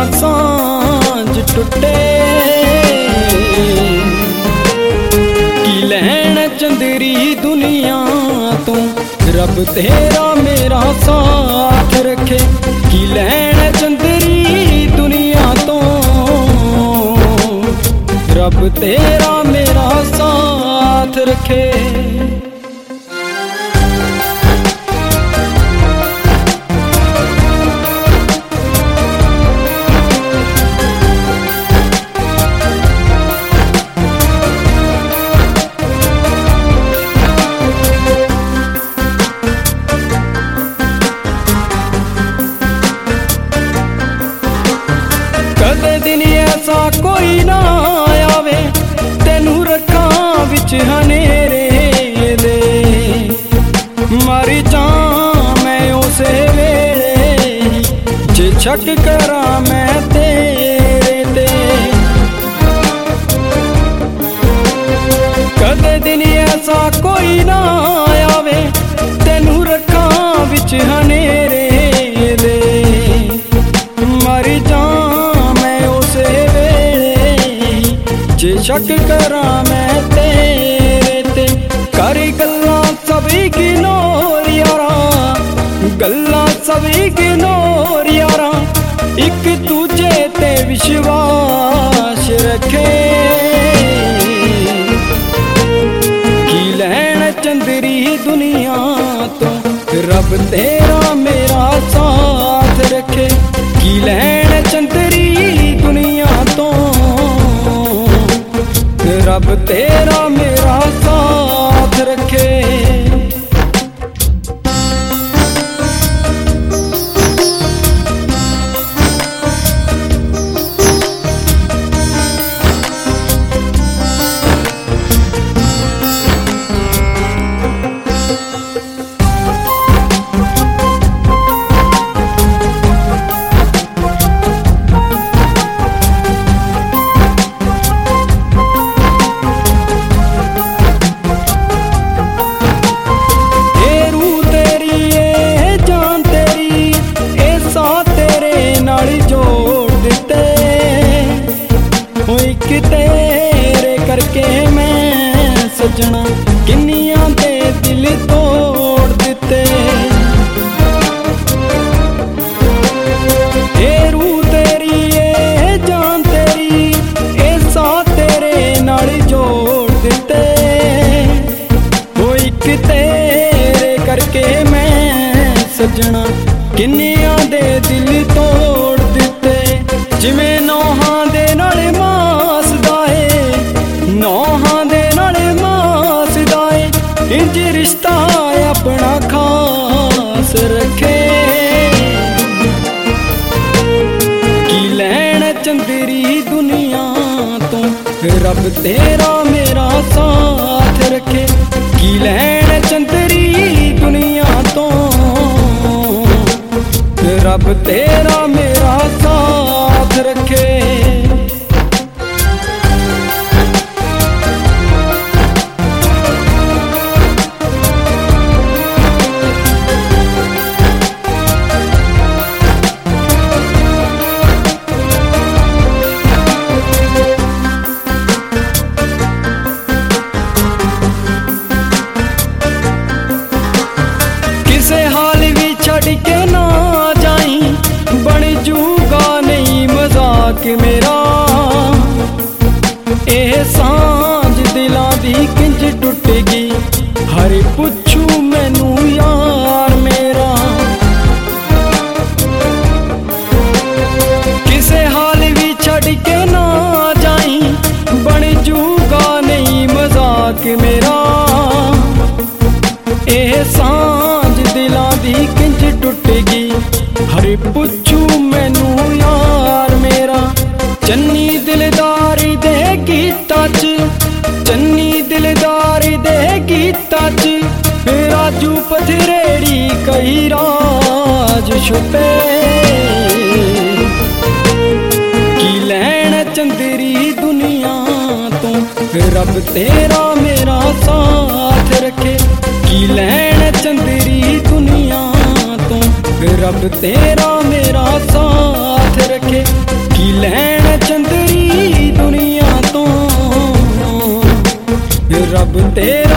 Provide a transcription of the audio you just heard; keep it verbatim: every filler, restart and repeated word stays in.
सांझ टुटे। की लैण चंदेरी दुनिया तो रब तेरा मेरा साथ रखे। की लैण चंदेरी दुनिया तो रब तेरा मेरा साथ रखे। कदे दिन ऐसा कोई ना आवे तेनू रखा विच हनेरे दे। मर जा मैं उसे वेले जे शक करा मैं तेरे ते। कदे दिन ऐसा कोई ना आवे तेनू रखा विच हनेरे दे। मर जा जे शक करा मैं तेरे ते। कर गल्लां सभी इग्नोर यारा, गल्लां सभी इग्नोर यारा, एक दूजे ते विश्वास रखे। की लैण चंदेरी दुनिया तो रब तेरा मेरा साथ रखे। की लैण चंदेरी दुनिया तो रब तेरा मेरा साथ रखे। तेरे करके मैं सजना किन्नियां दे दिल तोड़ दिते। ए रूह तेरी ए जान तेरी ए साथ तेरे नाल जोड़ दिते। ओ इक तेरे करके मैं सजना किन्नियां दे दिल तोड़ दिते। जिवें नौहां दे नाल नौहां दे नाल मासदा है इंज रिश्ता अपना खास रखे। की लैण चंदेरी दुनिया तो रब तेरा मेरा साथ रखे। की लैण चंदेरी दुनिया तो रब तेरा मेरा साथ रखे। किसे हाल भी छड़ के ना जाई बन जूगा नहीं मजाक मेरा। एह सांझ दिलां दी किंज टुटेगी हर पुछू मैनू यार मेरा। किसे हाल भी छड़ के ना जाई बन जूगा नहीं मजाक मेरा। एह सांझ दिलां दी किंज टुटेगी हर पुछू मैनू यार मेरा। चन्नी दिलदारी दे गीतां च चन्नी दिलदारी दे गीतां च राजू पथरेड़ी कई राज छुपे। की लैण चंदेरी दुनिया तो रब तेरा मेरा साथ रखे। की लैण चंदेरी दुनिया तो रब तेरा मेरा साथ रखे। तेरे